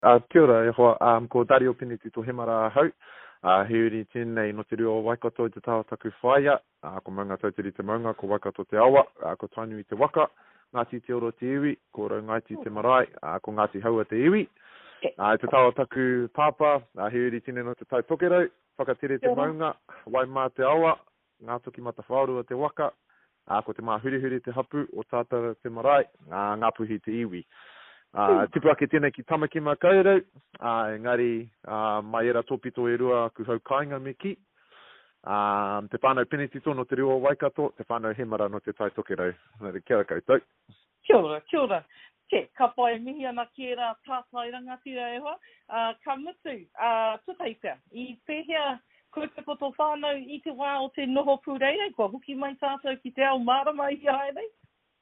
Kia ora, e hoa, ko Dario Piniti to Hemara hau. He uri tēnei no te reo Waikato i te taha taku whaia. Ko maunga tautiri te maunga, ko Waikato te awa, ko tainu i te waka. Ngāti te oro te iwi, ko Raungaiti te marae, ko Ngāti haua te iwi. Te taha taku pāpā, he uri tēnei no te tai tokerau. Whakatere te maunga, wai mā te awa, ngā toki mata whaurua te waka. Ko te mā hurihuri te hapu, o tātara te marae, ngā puhi te iwi. Tipu ake tēnei ki tamaki mā kaurau, engari mai era tōpito e rua ku hau kāinga me ki. Te whānau Penetito no te reo Waikato, te whānau Hemara no te tai tokerau. Kia ora koutou. Kia ora, kia ora. Ka pai mihi ana ki era tātai rangatira e hoa. Ka mutu, tutai pia, I pēhea koe te poto whānau I te wā o te noho pūreire, kua huki mai tātou ki te ao marama I haere.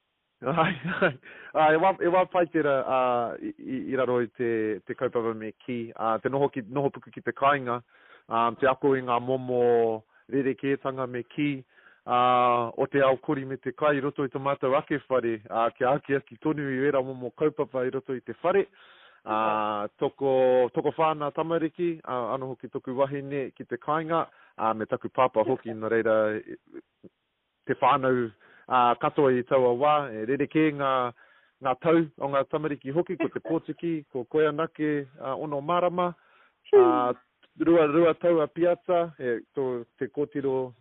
E wā pai tera I raro I te kaupapa me ki, te noho puku ki te kāinga, te ako I ngā momo rerekētanga me ki, o te ao kori me te kai I roto I te mātou ake whare, kia aki tonu I era momo kaupapa I roto I te whare, toko whāna tamariki, ano hoki toku wahine ki te kāinga, me taku pāpā hoki no reira te whānau, katoa I taua wā, rereke ngā tau o ngā tamariki hoki, ko te pōtiki, ko koe anake, ono marama, rua tau a piata, te kōtiro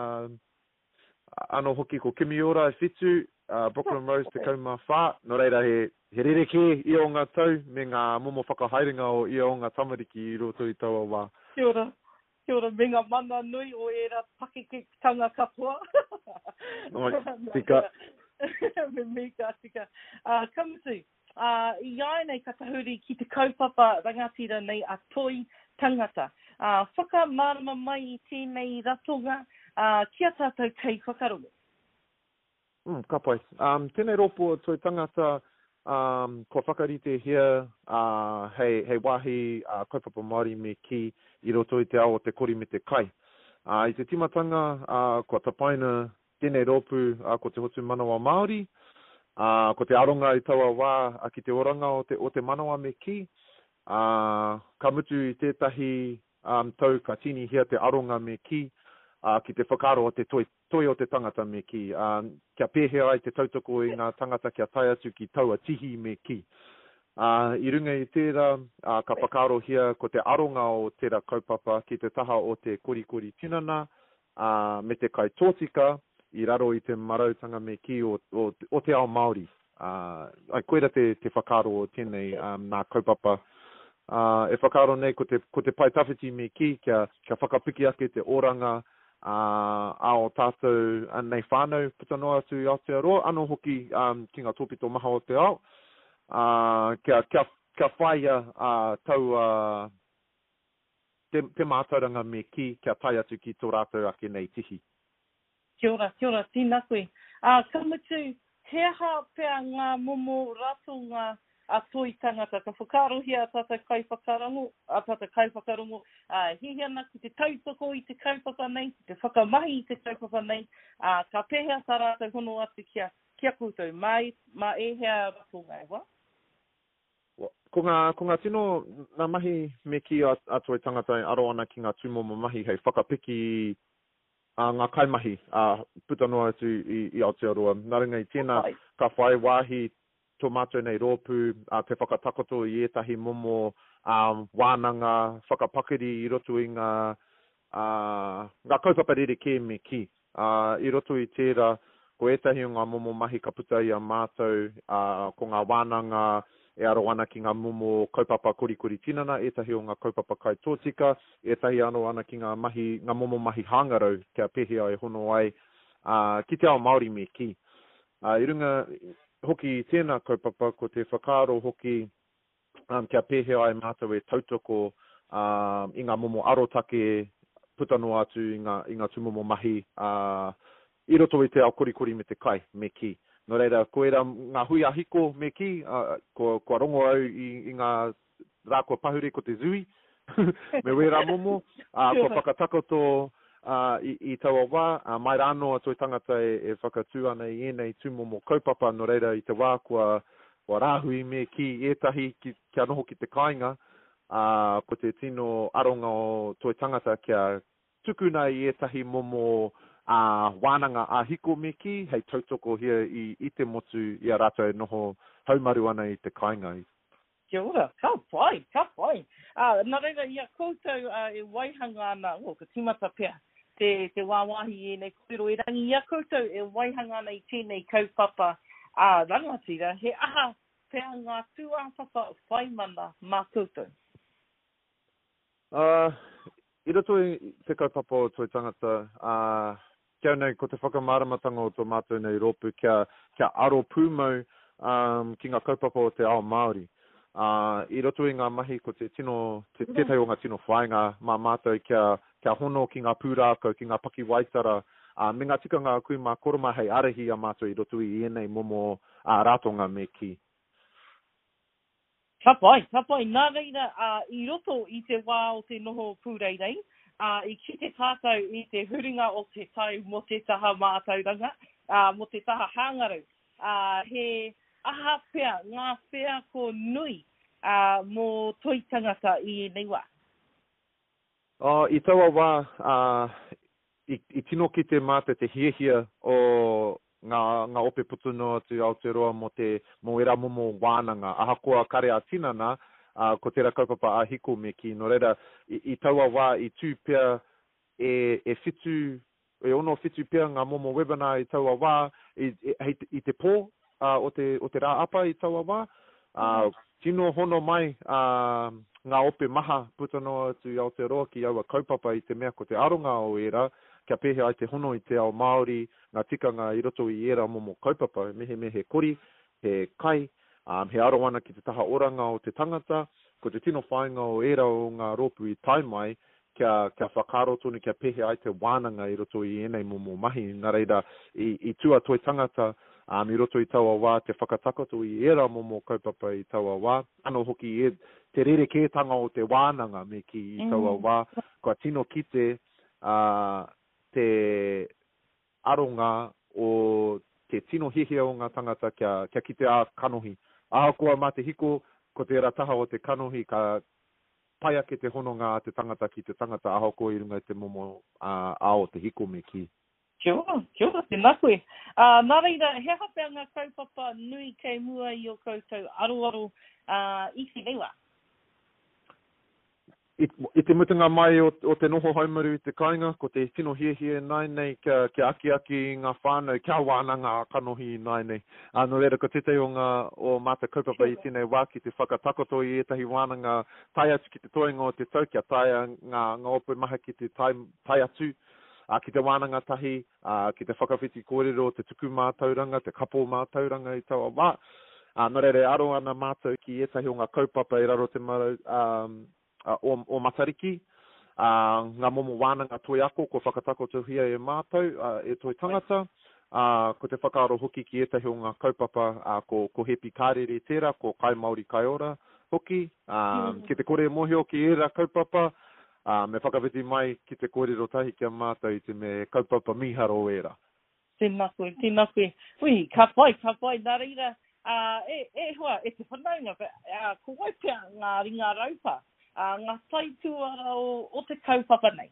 ano hoki ko Kimiora e whitu, Brooklyn Rose te kaumā whā, no reira he rereke I o ngā tau, me ngā momo whakahairinga o I o ngā tamariki I roto I taua wā. Kia ora. Kia ora, me ngā mana nui o era pakeketanga katoa. Tika. Me ka tika. Kamutu, I ai nei katahuri ki te kaupapa rangatira nei a toi tangata. Whakamārama mai I tēnei ratonga, kia tātou kei whakarongo? Ka pai. Tēnei ropo toi tangata, ko whakarite hea, hei wāhi kaupapa Māori me ki I roto I te ao o te kori me te kai. I te timatanga, ko tapaina tēnei ropu, ko te hotu manawa Māori, ko te aronga I taua wā, ki te oranga o te manawa me ki, ka mutu I tētahi tau ka tini hea te aronga me ki, ki te whakaro o te toi o te tangata me ki. Kia pēhea ai te tautoko I ngā tangata kia tai atu ki taua tihi me ki. I runga I tērā, ka whakaro hea ko te aronga o tērā kaupapa ki te taha o te korikori tinana, me te kai tōtika, I raro I te marautanga me ki o te ao Māori. Ai koera te whakaro o tēnei nā kaupapa. E whakaro nei ko te paitawhiti me ki, kia whakapiki ake te oranga, ao tātou nei whānau putanoa atu I Aotearoa, ano hoki ki ngā tōpito maha o te ao, kia whaia tau te mātauranga me ki, kia tai atu ki tō rātou ake nei tihi. Kia ora, tīnā koe. Kamutu, he aha pēr ngā momo ratonga a toi tangata, ka whakaro hea tata kai whakarongo, hihi ana ki te tautoko I te kaupapa nei, te whakamahi I te kaupapa nei, ka pēhea tā rātou hono atu kia koutou, mā e hea ratonga e wā? Ko ngā tino, ngā mahi me ki a toi tangata aro ana ki ngā tūmomo mahi hei whakapiki ngā kaimahi putanoa atu I Aotearoa. Nā ringa I tēnā, ka whai wāhi tō mātou nei rōpū, te whakatakoto I etahi momo wānanga, whakapakiri I roto I ngā kaupapa rereke me ki. I roto I tērā, ko etahi o ngā momo mahi ka puta I a mātou, ko ngā wānanga, e aro ana ki ngā momo kaupapa korikori tinana, etahi o ngā kaupapa kai tōtika, etahi aro ana ki ngā momo mahi hangarau, kia pēhea e hono ai, ki te ao Māori me ki. I runga hoki tēnā kaupapa, ko te whakaro hoki, kia pēhea ai mātou e tautoko I ngā momo arotake putanoa atu I ngā tūmomo mahi, I roto I te ao korikori me te kai me ki. No reira, ko era ngā hui ahiko me ki, ko rongo au I ngā rākua pahure ko te zui, me wera momo, ko whakatakoto I taua wā, mai rāno a toi tangata e whakatū ana I enei tūmomo kaupapa, no reira I te wā kua o rāhui me ki etahi kia noho ki te kāinga, ko te tino aronga o toi tangata kia tukuna I etahi momo wānanga a hiko me ki, hei tautoko hia I te motu I a rātou e noho haumaru ana I te kāinga. Kia ora, ka whai. Nā reira, ia koutou e waihanga ana, ka timata pia, te wāwahi e nei kōpiro I rangi, ia koutou e waihanga ana I tēnei kaupapa rangatira, he aha pia ngā tūāpapa whai mana mā koutou. I roto I te kaupapa o toi tangata, kia nei, ko te whakamāramatanga o tō mātou nei rōpu, kia aro pūmau ki ngā kaupapa o te ao Māori. I roto I ngā mahi ko te tino, tētai o ngā tino whainga, mā mātou kia hono ki ngā pūrākau, ki ngā paki waitara, me ngā tikanga kui mā koroma hei arehi a mātou I roto I enei momo rātonga me ki. Ka pai. Nā reira, I roto I te wā o te noho pūreirei, I ki te tātou I te huringa o te tau mo te taha mātauranga, mo te taha hāngaru. He aha pia, ngā pia ko nui mō toi tangata I nei wā. I taua wā, I tino ki te mate te hiehia o ngā ope putunoa tu Aotearoa mo era momo wānanga. Ahakoa kare a tinana, ko tērā kaupapa a hiko me ki. No reira, I taua wā, I tū pia e fitu, e ono fitu pia ngā momo webinar I taua wā, I te pō, o te rā apa I taua wā. Tino hono mai ngā ope maha putunoa tu Aotearoa ki aua kaupapa I te mea ko te aronga o era, kia pehe ai te hono I te ao Māori, ngā tikanga I roto I era momo kaupapa, mehe kori, he kai, he arowana ki te taha oranga o te tangata, ko te tino whainga o era o ngā rōpu I tai mai, kia whakaro tonu, kia pehe ai te wānanga I roto I enei momo mahi, nā reira, I tua toi tangata, I roto I taua wā, te whakatakoto I era momo kaupapa I taua wā, ano hoki te rere kētanga o te wānanga me ki I taua wā, kua tino ki te aronga o te tino hihia o ngā tangata kia ki te kanohi. Ahakoa mā te hiko, ko te rataha o te kanohi, ka pai ake te hononga te tangata ki te tangata ahakoa I runga te momo ao te hiko me ki. Kia ora, tēnā koe. Nā reira, he hapea ngā kaupapa nui kei mua I o koutou aro I ki nei wā. I te mutunga mai o te noho haumaru I te kāinga, ko te tino hiehie nai nei, kia aki ngā whānau, kia wānanga kanohi nai nei. No reira, ko tete o māta kaupapa I tēnei wā ki te whakatakoto I etahi wānanga tai atu ki te toenga o te tau, kia taia ngā ope maha ki te tai atu, ki te wānanga tahi, ki te whakawhiti kōrero, te tuku mātauranga, te kapo mātauranga I taua wā. No reira, aro ana mātou ki etahi o ngā kaupapa I raro te marau, o Matariki, ngā momo wānanga toi ako, ko whakatakoto hia e mātou, e toi tangata, ko te whakaaro hoki ki etahi o ngā kaupapa, ko Hepi Kārere tērā, ko Kai Māori Kai Ora hoki, ki te kore mohio ki era kaupapa, me whakawhiti mai ki te kōrero tahi kia mātou I te me kaupapa miharo era. Tēnā koe. Ui, ka pai, nā reira, hoa, e te whanaunga, ko wai pia ngā ringa raupa, ngā taituara o te kaupapa nei.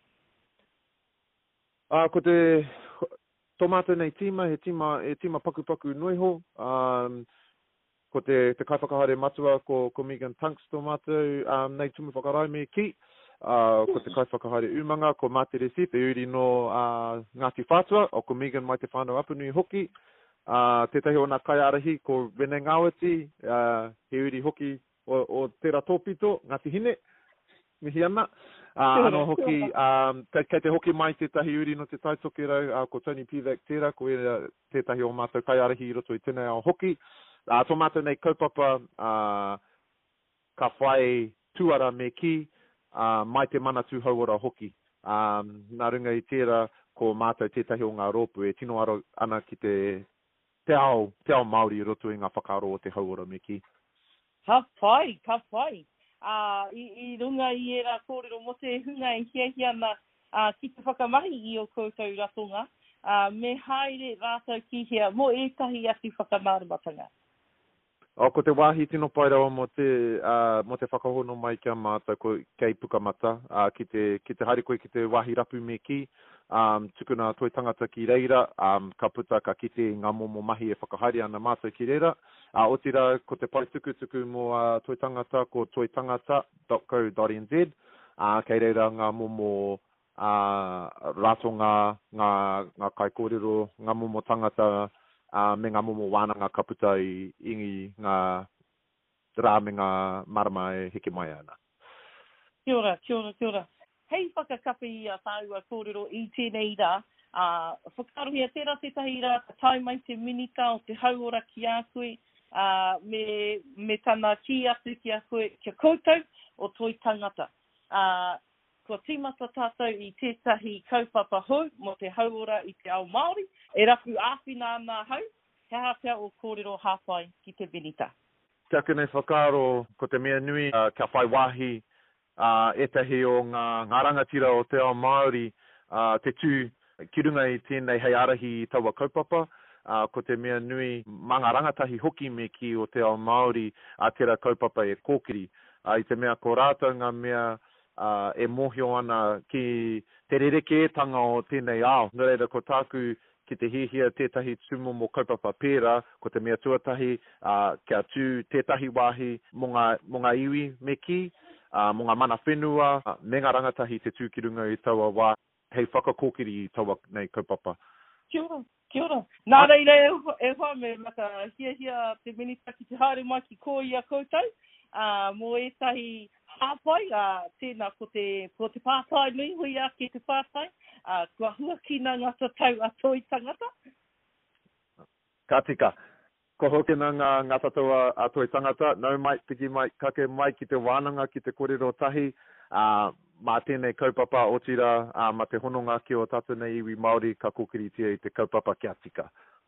Ko te tomato nei tima, he tima paku noiho, ko te kaiwhakahare matua ko Megan Tunks tomato, nei tumu whakarau me ki, ko te kaiwhakahare umanga, ko Mate Recipe, e uri no Ngāti Whātua, o ko Megan mai te whānau apunui hoki, tētahi o nā kaiarahi ko Rene Ngawati, he uri hoki o tērā tōpito, Ngāti Hine, mihi ana. Ano hoki, kei te hoki mai tētahi uri no te taitoke rau, ko Tony Pivac tērā, ko tētahi o mātou kaiarahi I roto I tēnei ao hoki. Tō mātou nei kaupapa, ka whai tuara me ki, mai te mana tū hauora hoki. Nā runga I tērā, ko mātou tētahi o ngā rōpu, e tino aro ana ki te ao Māori I roto I ngā whakaaro o te hauora me ki. Ka pai. I runga I era kōrero mo te hunga I hiahi ana ki te whakamahi I o koutou ratonga, me haere rātou ki hea mo etahi ati whakamāramatanga. O ko te wāhi tino pai rawa mo te whakahono mai kia mātou kei pukamata, ki te haere koe ki te wāhi rapu me ki, tukuna toi tangata ki reira, ka puta ka kite ngā momo mahi e whakahaere ana mātou ki reira. O tira, ko te pai tuku mo toi tangata, ko toitangata.co.nz, kei reira ngā momo rato ngā kai kōrero, ngā momo tangata, me ngā momo wānanga ka puta i ingi ngā rā me ngā marama e heke mai ana. Kia ora. Hei whakakapi i a tāua kōrero i tēnei rā, whakarohia tērā tētahi rā, ka tai mai te minita o te hauora ki a koe, me tana ki atu ki a koe kia koutou o toi tangata. Kua tīmata tātou i tētahi kaupapa hou mo te hauora i te ao Māori, e rapu āwhina ana hau, kia hapea o kōrero hāpai ki te minita. Kia kene whakaro ko te mea nui, kia whai wāhi, etahi o ngā rangatira o te ao Māori, te tū ki runga i tēnei hei arahi i taua kaupapa, ko te mea nui, mā ngā rangatahi hoki me ki o te ao Māori, tērā kaupapa e kōkiri. I te mea ko rātou ngā mea, e mohio ana ki te rerekētanga o tēnei ao. Nō reira, ko tāku ki te hihia tētahi tumo mo kaupapa pērā, ko te mea tuatahi, kia tū tētahi wāhi mo ngā iwi me ki, mo ngā mana whenua, me ngā rangatahi te tū ki runga i taua wā, hei whakakōkiri i taua nei kaupapa. Kia ora. Nā reira e hoa me maka hia te minita ki te haere mai ki kōi a koutou, mo etahi hāpai, tēnā ko te pātai nui hui a ki te pātai, kua huakina ngata tau a toi tangata. Ka tika. Ko hoke na ngā tatua a toi tangata, nau mai, piki mai, kake mai ki te wānanga, ki te kōrero tahi, mā tēnei kaupapa o tira, mā te hononga ki o tātou nei iwi Māori, ka kōkiri tia i te kaupapa kia tika.